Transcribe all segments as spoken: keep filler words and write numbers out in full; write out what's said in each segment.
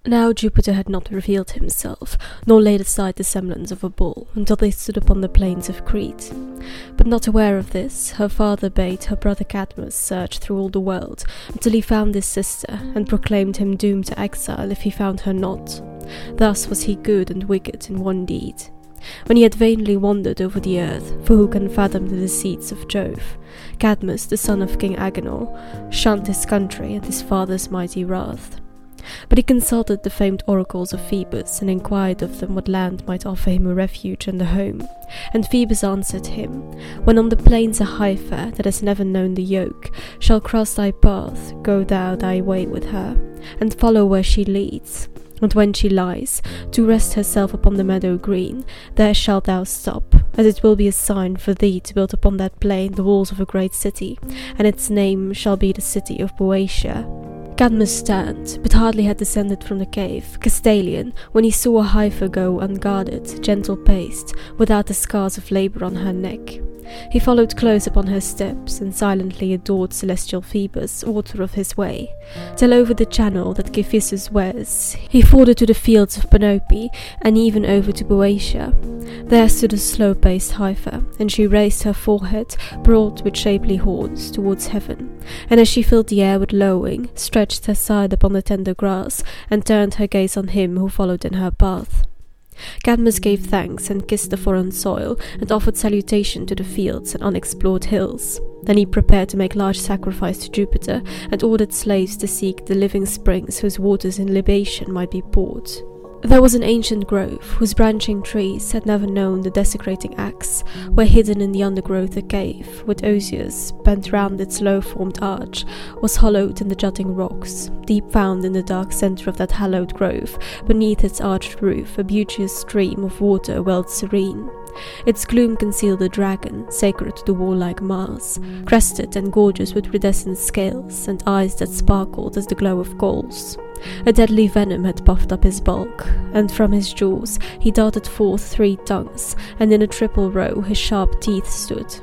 Now Jupiter had not revealed himself, nor laid aside the semblance of a bull, until they stood upon the plains of Crete. But not aware of this, her father bade her brother Cadmus search through all the world, until he found his sister, and proclaimed him doomed to exile if he found her not. Thus was he good and wicked in one deed. When he had vainly wandered over the earth, for who can fathom the deceits of Jove, Cadmus, the son of King Agenor, shunned his country and his father's mighty wrath. But he consulted the famed oracles of Phoebus, and inquired of them what land might offer him a refuge and a home. And Phoebus answered him, When on the plains a heifer, that has never known the yoke, shall cross thy path, go thou thy way with her, and follow where she leads. And when she lies, to rest herself upon the meadow green, there shalt thou stop, as it will be a sign for thee to build upon that plain the walls of a great city, and its name shall be the city of Boeotia. Cadmus turned, but hardly had descended from the cave, Castalian, when he saw a heifer go unguarded, gentle-paced, without the scars of labour on her neck. He followed close upon her steps, and silently adored celestial Phoebus, author of his way, till over the channel that Cephissus wears, he forded to the fields of Panope, and even over to Boeotia. There stood a slow-paced heifer, and she raised her forehead, broad with shapely horns, towards heaven, and as she filled the air with lowing, stretched her side upon the tender grass, and turned her gaze on him who followed in her path. Cadmus gave thanks and kissed the foreign soil, and offered salutation to the fields and unexplored hills. Then he prepared to make large sacrifice to Jupiter, and ordered slaves to seek the living springs whose waters in libation might be poured. There was an ancient grove, whose branching trees had never known the desecrating axe, where hidden in the undergrowth a cave, with osiers, bent round its low-formed arch, was hollowed in the jutting rocks. Deep found in the dark centre of that hallowed grove, beneath its arched roof, a beauteous stream of water welled serene. Its gloom concealed a dragon, sacred to the warlike Mars, crested and gorgeous with iridescent scales, and eyes that sparkled as the glow of coals. A deadly venom had puffed up his bulk, and from his jaws he darted forth three tongues, and in a triple row his sharp teeth stood.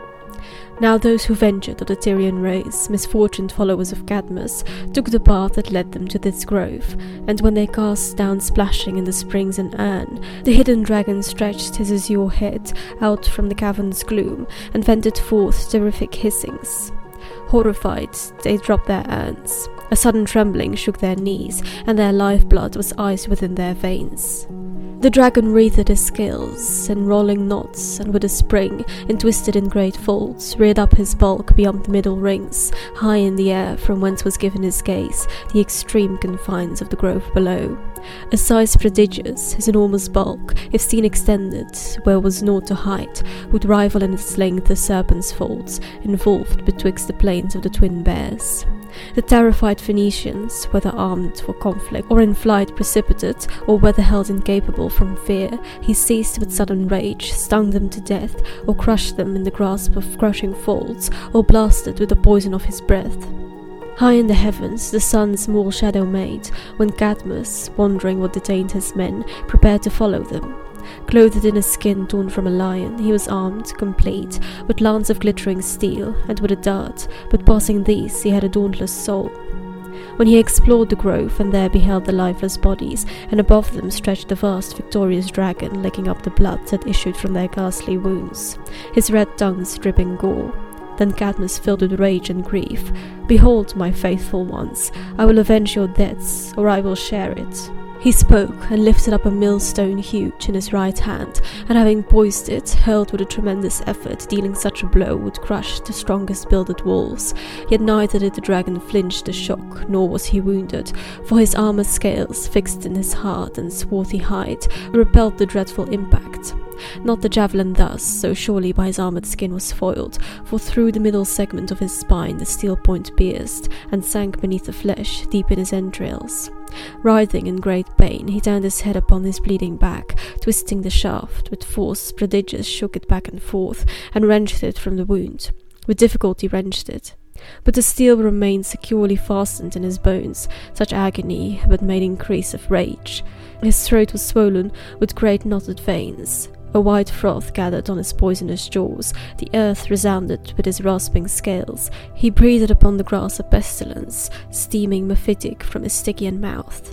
Now those who ventured of the Tyrian race, misfortuned followers of Cadmus, took the path that led them to this grove, and when they cast down splashing in the springs an urn, the hidden dragon stretched his azure head out from the cavern's gloom, and vented forth terrific hissings. Horrified, they dropped their urns. A sudden trembling shook their knees, and their lifeblood was iced within their veins. The dragon wreathed his scales in rolling knots, and with a spring, entwisted in great folds, reared up his bulk beyond the middle rings, high in the air, from whence was given his gaze the extreme confines of the grove below. A size prodigious, his enormous bulk, if seen extended, where was naught to hide, would rival in its length the serpent's folds, involved betwixt the plains of the twin bears. The terrified Phoenicians, whether armed for conflict, or in flight precipitate, or whether held incapable from fear, he seized with sudden rage, stung them to death, or crushed them in the grasp of crushing folds, or blasted with the poison of his breath. High in the heavens the sun's small shadow made, when Cadmus, wondering what detained his men, prepared to follow them. Clothed in a skin torn from a lion, he was armed, complete, with lance of glittering steel, and with a dart, but passing these he had a dauntless soul. When he explored the grove, and there beheld the lifeless bodies, and above them stretched the vast victorious dragon, licking up the blood that issued from their ghastly wounds, his red tongues dripping gore. Then Cadmus, filled with rage and grief, "Behold, my faithful ones, I will avenge your deaths, or I will share it." He spoke, and lifted up a millstone huge in his right hand, and having poised it, hurled with a tremendous effort, dealing such a blow would crush the strongest builded walls. Yet neither did the dragon flinch the shock, nor was he wounded, for his armor scales, fixed in his hard and swarthy hide, repelled the dreadful impact. Not the javelin thus, so surely by his armoured skin was foiled, for through the middle segment of his spine the steel point pierced, and sank beneath the flesh, deep in his entrails. Writhing in great pain, he turned his head upon his bleeding back, twisting the shaft, with force prodigious shook it back and forth, and wrenched it from the wound. With difficulty wrenched it. But the steel remained securely fastened in his bones, such agony but made increase of rage. His throat was swollen with great knotted veins. A white froth gathered on his poisonous jaws, the earth resounded with his rasping scales. He breathed upon the grass a pestilence, steaming mephitic from his Stygian mouth.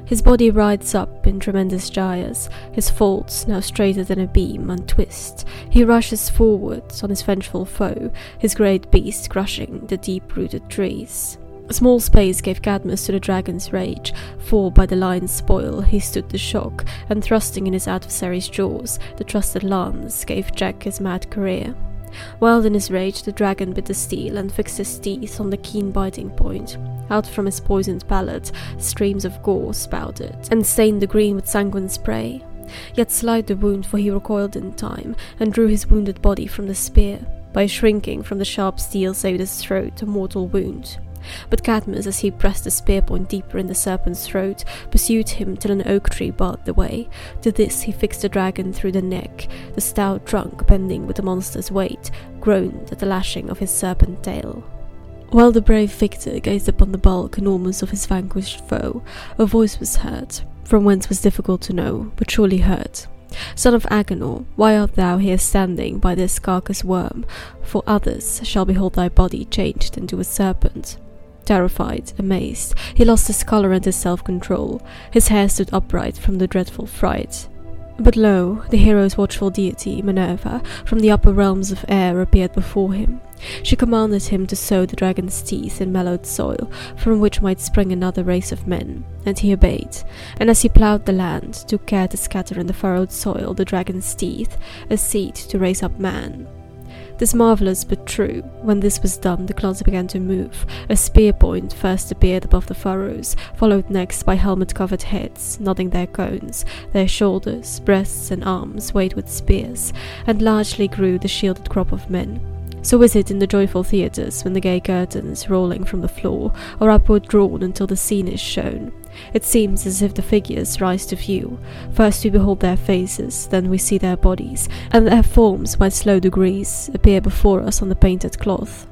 His body rides up in tremendous gyres, his folds now straighter than a beam untwist. He rushes forwards on his vengeful foe, his great beast crushing the deep-rooted trees. A small space gave Cadmus to the dragon's rage, for by the lion's spoil he stood the shock, and thrusting in his adversary's jaws, the trusted lance gave Jack his mad career. Wild in his rage, the dragon bit the steel and fixed his teeth on the keen biting point. Out from his poisoned palate, streams of gore spouted, and stained the green with sanguine spray. Yet slight the wound, for he recoiled in time, and drew his wounded body from the spear. By shrinking from the sharp steel saved his throat a mortal wound. But Cadmus, as he pressed the spear point deeper in the serpent's throat, pursued him till an oak tree barred the way. To this he fixed the dragon through the neck. The stout trunk, bending with the monster's weight, groaned at the lashing of his serpent tail. While the brave victor gazed upon the bulk enormous of his vanquished foe, a voice was heard, from whence was difficult to know, but surely heard. Son of Agenor, why art thou here standing by this carcass worm? For others shall behold thy body changed into a serpent. Terrified, amazed, he lost his colour and his self-control. His hair stood upright from the dreadful fright. But lo, the hero's watchful deity, Minerva, from the upper realms of air appeared before him. She commanded him to sow the dragon's teeth in mellowed soil, from which might spring another race of men, and he obeyed. And as he ploughed the land, took care to scatter in the furrowed soil the dragon's teeth, a seed to raise up man. 'Tis marvellous but true, when this was done the clods began to move. A spear point first appeared above the furrows, followed next by helmet-covered heads, nodding their cones. Their shoulders, breasts and arms weighed with spears, and largely grew the shielded crop of men. So is it in the joyful theatres, when the gay curtains, rolling from the floor, are upward drawn until the scene is shown. It seems as if the figures rise to view. First we behold their faces, then we see their bodies, and their forms by slow degrees appear before us on the painted cloth.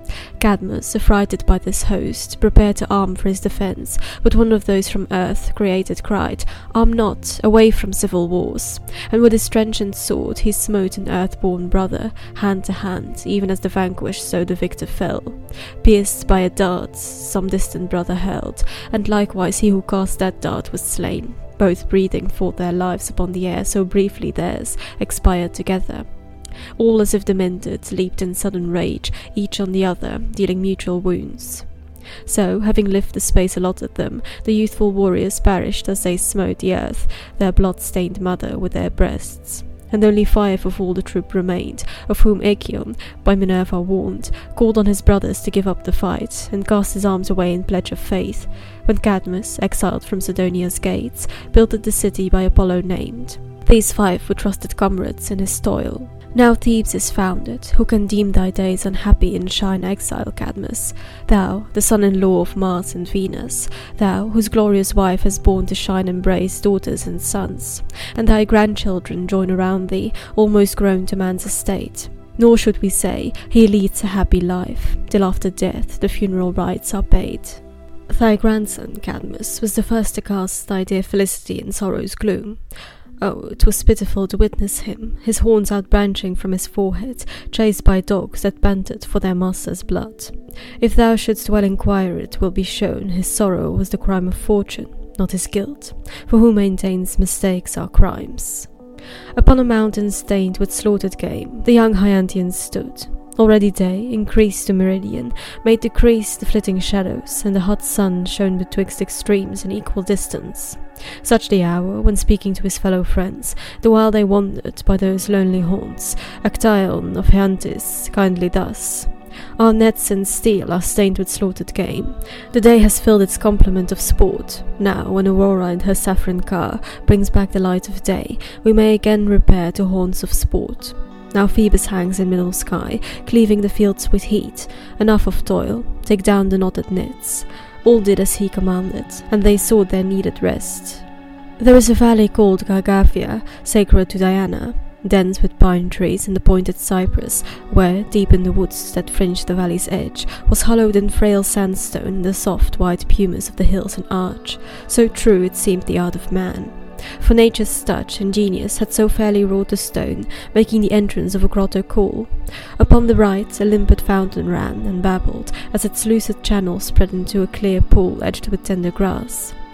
Cadmus, affrighted by this host, prepared to arm for his defence, but one of those from earth created cried, "Arm not, away from civil wars!" And with his trenchant sword he smote an earth-born brother, hand to hand, even as the vanquished so the victor fell. Pierced by a dart, some distant brother hurled, and likewise he who cast that dart was slain. Both breathing forth their lives upon the air, so briefly theirs, expired together. All as if demented, leaped in sudden rage, each on the other, dealing mutual wounds. So, having lived the space allotted them, the youthful warriors perished as they smote the earth, their blood-stained mother with their breasts. And only five of all the troop remained, of whom Aegeon, by Minerva warned, called on his brothers to give up the fight, and cast his arms away in pledge of faith, when Cadmus, exiled from Sidonia's gates, builded the city by Apollo named. These five were trusted comrades in his toil. Now Thebes is founded, who can deem thy days unhappy in shine exile, Cadmus? Thou, the son-in-law of Mars and Venus, thou, whose glorious wife has borne to shine embrace daughters and sons, and thy grandchildren join around thee, almost grown to man's estate. Nor should we say, he leads a happy life, till after death the funeral rites are paid. Thy grandson, Cadmus, was the first to cast thy dear felicity in sorrow's gloom. Oh, it was pitiful to witness him, his horns outbranching from his forehead, chased by dogs that panted for their master's blood. If thou shouldst well inquire, it will be shown his sorrow was the crime of fortune, not his guilt, for who maintains mistakes are crimes. Upon a mountain stained with slaughtered game, the young Hyantians stood. Already day, increased to meridian, made decrease the flitting shadows, and the hot sun shone betwixt extremes in equal distance. Such the hour, when speaking to his fellow friends, the while they wandered by those lonely haunts, Actaeon of Hyantis kindly thus: "Our nets and steel are stained with slaughtered game. The day has filled its complement of sport. Now, when Aurora and her saffron car brings back the light of day, we may again repair to haunts of sport. Now Phoebus hangs in middle sky, cleaving the fields with heat. Enough of toil, take down the knotted nets." All did as he commanded, and they sought their needed rest. There is a valley called Gargaphia, sacred to Diana, dense with pine trees and the pointed cypress, where, deep in the woods that fringed the valley's edge, was hollowed in frail sandstone the soft white pumice of the hills and arch. So true it seemed the art of man. For nature's touch and genius had so fairly wrought the stone, making the entrance of a grotto cool. Upon the right a limpid fountain ran and babbled, as its lucid channel spread into a clear pool edged with tender grass.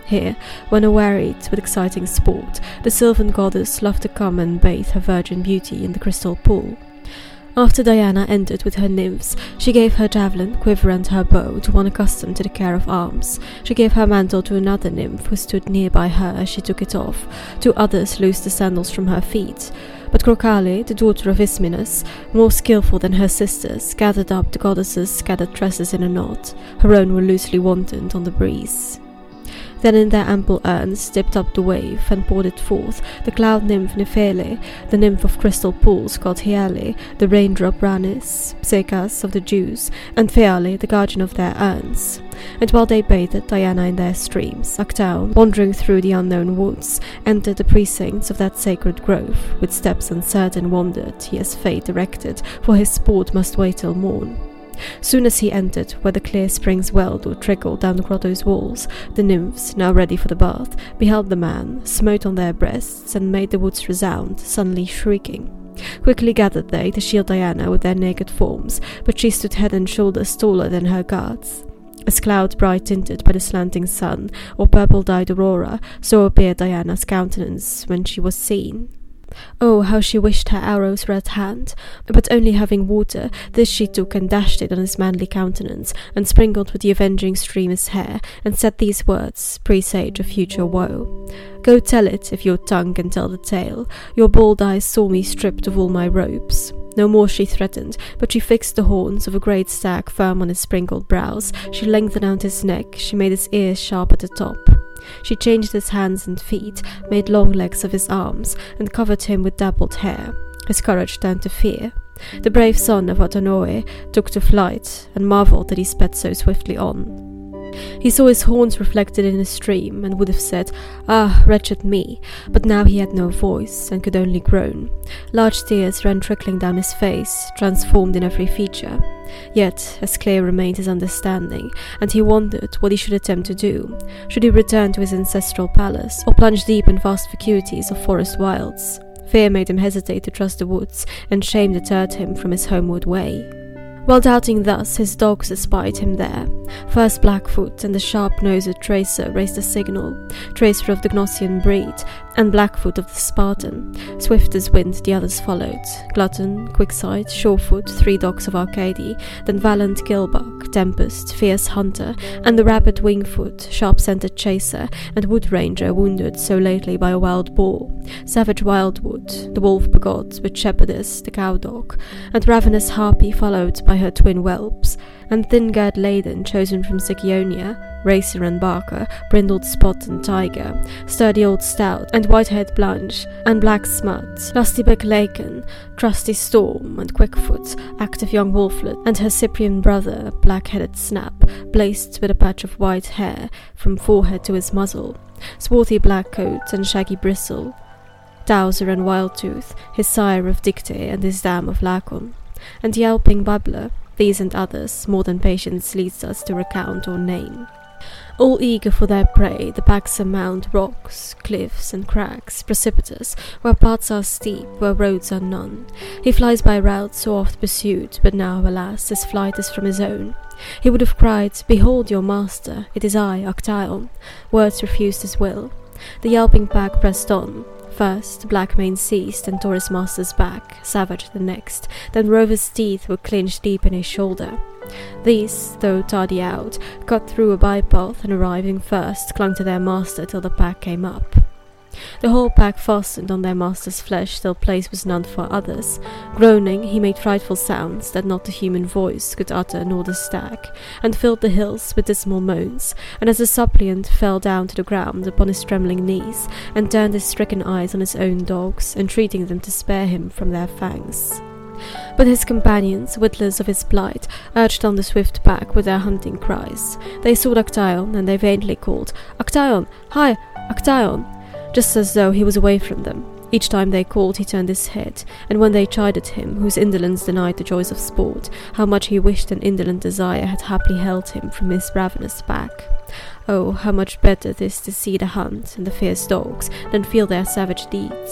Here, when awearied with exciting sport, the sylvan goddess loved to come and bathe her virgin beauty in the crystal pool. After Diana ended with her nymphs, she gave her javelin, quiver and her bow to one accustomed to the care of arms. She gave her mantle to another nymph who stood near by her as she took it off. Two others loosed the sandals from her feet. But Crocale, the daughter of Ismenus, more skilful than her sisters, gathered up the goddess's scattered tresses in a knot. Her own were loosely wantoned on the breeze. Then in their ample urns dipped up the wave and poured it forth, the cloud nymph Nephele, the nymph of crystal pools called Hyale, the raindrop Ranis, Psekas of the Jews, and Phaale, the guardian of their urns. And while they bathed Diana in their streams, Actaeon, wandering through the unknown woods, entered the precincts of that sacred grove. With steps uncertain wandered he as fate directed, for his sport must wait till morn. Soon as he entered where the clear springs welled or trickled down the grotto's walls, the nymphs, now ready for the bath, beheld the man, smote on their breasts, and made the woods resound, suddenly shrieking. Quickly gathered they to shield Diana with their naked forms, but she stood head and shoulders taller than her guards. As cloud bright tinted by the slanting sun, or purple-dyed aurora, so appeared Diana's countenance when she was seen. Oh, how she wished her arrows were at hand! But only having water, this she took and dashed it on his manly countenance, and sprinkled with the avenging stream his hair, and said these words, presage of future woe. Go tell it, if your tongue can tell the tale. Your bold eyes saw me stripped of all my robes. No more she threatened, but she fixed the horns of a great stag firm on his sprinkled brows. She lengthened out his neck, she made his ears sharp at the top. She changed his hands and feet, made long legs of his arms, and covered him with dappled hair. His courage turned to fear. The brave son of Autonoe took to flight, and marvelled that he sped so swiftly on. He saw his horns reflected in a stream, and would have said, "Ah, wretched me!" but now he had no voice, and could only groan. Large tears ran trickling down his face, transformed in every feature. Yet, as clear remained his understanding, and he wondered what he should attempt to do. Should he return to his ancestral palace, or plunge deep in vast vacuities of forest wilds? Fear made him hesitate to trust the woods, and shame deterred him from his homeward way. While doubting thus, his dogs espied him there. First Blackfoot and the sharp-nosed Tracer raised a signal, Tracer of the Gnossian breed, and Blackfoot of the Spartan. Swift as wind the others followed, Glutton, Quicksight, Surefoot, three dogs of Arcady, then valiant Gilbuck, Tempest, fierce Hunter, and the rapid Wingfoot, sharp-scented Chaser, and Wood Ranger wounded so lately by a wild boar, savage Wildwood, the wolf begot, with Shepherdess, the cow-dog, and ravenous Harpy followed by her twin whelps, and thin-girt Laden chosen from Sicyonia, Racer and Barker, brindled Spot and Tiger, sturdy old Stout, and white-haired Blanche, and Black Smut, Lustybeck Laken, trusty Storm, and Quickfoot, active young Wolflet, and her Cyprian brother, black-headed Snap, blazed with a patch of white hair from forehead to his muzzle, swarthy Blackcoat and shaggy Bristle, Towser and Wildtooth, his sire of Dicte and his dam of Lacon, and yelping Babbler. These and others, more than patience leads us to recount or name. All eager for their prey, the pack surmount rocks, cliffs, and cracks, precipitous, where paths are steep, where roads are none. He flies by routes so oft pursued, but now, alas, his flight is from his own. He would have cried, "Behold your master, it is I, Actaeon." Words refused his will. The yelping pack pressed on. First, Blackmane seized and tore his master's back, Savage the next, then Rover's teeth were clinched deep in his shoulder. These, though tardy out, cut through a bypath and arriving first, clung to their master till the pack came up. The whole pack fastened on their master's flesh till place was none for others. Groaning, he made frightful sounds that not the human voice could utter nor the stag, and filled the hills with dismal moans, and as the suppliant fell down to the ground upon his trembling knees, and turned his stricken eyes on his own dogs, entreating them to spare him from their fangs. But his companions, witless of his plight, urged on the swift pack with their hunting cries. They sought Actaeon, and they vainly called, "Actaeon! Hi, Actaeon!" just as though he was away from them. Each time they called, he turned his head, and when they chided him, whose indolence denied the joys of sport, how much he wished an indolent desire had haply held him from his ravenous pack. Oh, how much better this to see the hunt and the fierce dogs than feel their savage deeds.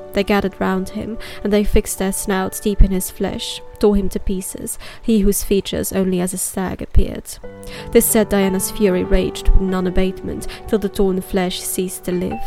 They gathered round him, and they fixed their snouts deep in his flesh, tore him to pieces, he whose features only as a stag appeared. This said, Diana's fury raged with none abatement, till the torn flesh ceased to live.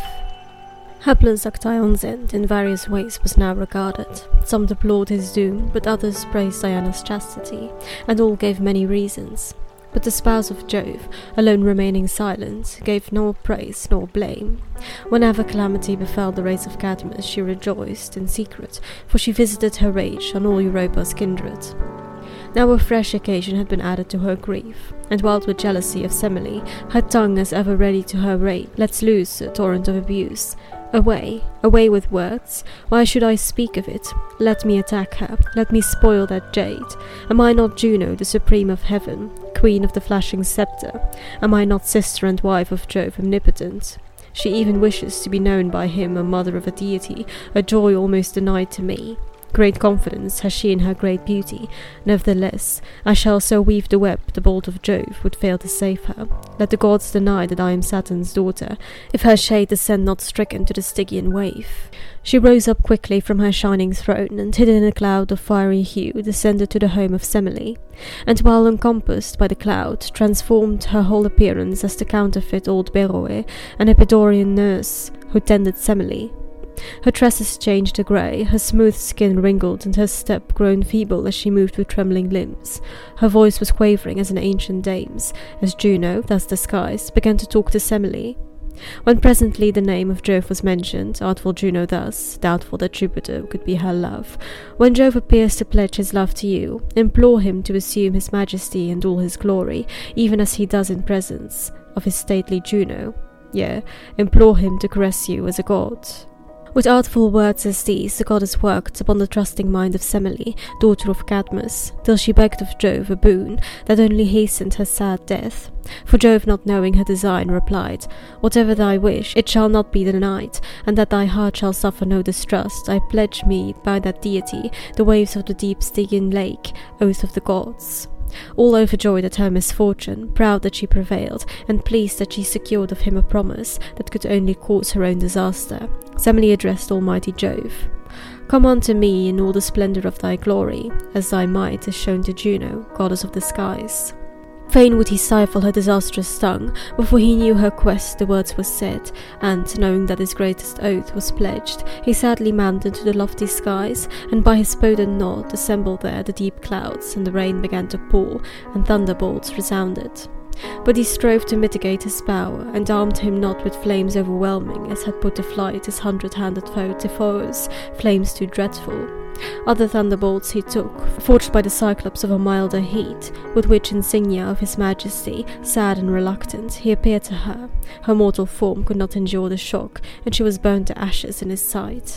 Hapless Actaeon's in various ways was now regarded. Some deplored his doom, but others praised Diana's chastity, and all gave many reasons. But the spouse of Jove, alone remaining silent, gave nor praise nor blame. Whenever calamity befell the race of Cadmus, she rejoiced in secret, for she visited her rage on all Europa's kindred. Now a fresh occasion had been added to her grief, and wild with jealousy of Semele, her tongue as ever ready to her rage, lets loose a torrent of abuse. Away, away with words. Why should I speak of it? Let me attack her. Let me spoil that jade. Am I not Juno, the supreme of heaven, queen of the flashing sceptre? Am I not sister and wife of Jove omnipotent? She even wishes to be known by him a mother of a deity, a joy almost denied to me. Great confidence has she in her great beauty. Nevertheless, I shall so weave the web the bolt of Jove would fail to save her. Let the gods deny that I am Saturn's daughter, if her shade descend not stricken to the Stygian wave. She rose up quickly from her shining throne, and hidden in a cloud of fiery hue, descended to the home of Semele, and while encompassed by the cloud, transformed her whole appearance as to counterfeit old Beroe, an Epidaurian nurse who tended Semele. Her tresses changed to grey, her smooth skin wrinkled, and her step grown feeble as she moved with trembling limbs. Her voice was quavering as an ancient dame's, as Juno, thus disguised, began to talk to Semele. When presently the name of Jove was mentioned, artful Juno thus, doubtful that Jupiter could be her love, when Jove appears to pledge his love to you, implore him to assume his majesty and all his glory, even as he does in presence of his stately Juno. Yea, implore him to caress you as a god. With artful words as these, the goddess worked upon the trusting mind of Semele, daughter of Cadmus, till she begged of Jove a boon that only hastened her sad death. For Jove, not knowing her design, replied, "Whatever thy wish, it shall not be denied, and that thy heart shall suffer no distrust, I pledge me by that deity, the waves of the deep Stygian lake, oath of the gods." All overjoyed at her misfortune, proud that she prevailed, and pleased that she secured of him a promise that could only cause her own disaster, Semele addressed Almighty Jove. "Come unto me in all the splendour of thy glory, as thy might is shown to Juno, goddess of the skies." Fain would he stifle her disastrous tongue, before he knew her quest the words were said, and, knowing that his greatest oath was pledged, he sadly manned into the lofty skies, and by his potent nod assembled there the deep clouds, and the rain began to pour, and thunderbolts resounded. But he strove to mitigate his power, and armed him not with flames overwhelming, as had put to flight his hundred-handed foe Typhoeus, flames too dreadful. Other thunderbolts he took, forged by the Cyclops of a milder heat, with which insignia of his majesty, sad and reluctant, he appeared to her. Her mortal form could not endure the shock, and she was burned to ashes in his sight.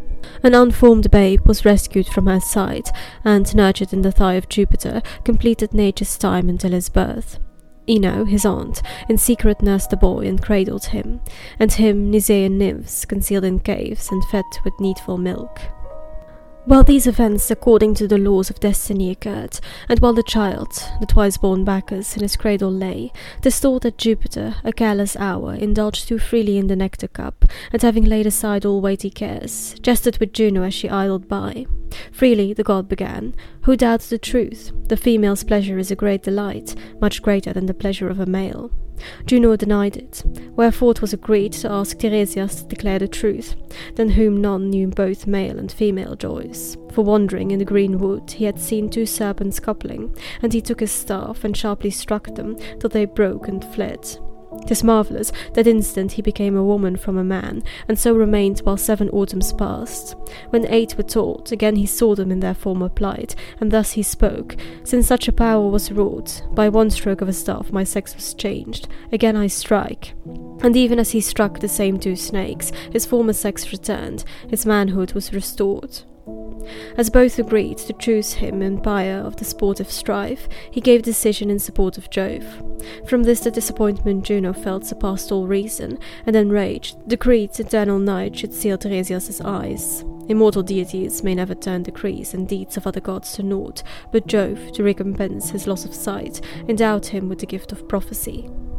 An unformed babe was rescued from her side, and, nurtured in the thigh of Jupiter, completed nature's time until his birth. Ino, his aunt, in secret nursed the boy and cradled him, and him Nisaean nymphs concealed in caves and fed with needful milk. While these events, according to the laws of destiny, occurred, and while the child, the twice-born Bacchus, in his cradle lay, 'tis thought that Jupiter, a careless hour, indulged too freely in the nectar cup, and having laid aside all weighty cares, jested with Juno as she idled by. Freely the god began, "Who doubts the truth? The female's pleasure is a great delight, much greater than the pleasure of a male." Juno denied it, wherefore it was agreed to ask Tiresias to declare the truth, than whom none knew both male and female joys. For wandering in the green wood he had seen two serpents coupling, and he took his staff and sharply struck them, till they broke and fled. 'Tis marvellous, that instant he became a woman from a man, and so remained while seven autumns passed. When eight were told, again he saw them in their former plight, and thus he spoke, "Since such a power was wrought, by one stroke of a staff my sex was changed, again I strike." And even as he struck the same two snakes, his former sex returned, his manhood was restored. As both agreed to choose him umpire of the sportive strife, he gave decision in support of Jove. From this the disappointment Juno felt surpassed all reason, and enraged, decreed eternal night should seal Tiresias' eyes. Immortal deities may never turn decrees and deeds of other gods to naught, but Jove, to recompense his loss of sight, endowed him with the gift of prophecy.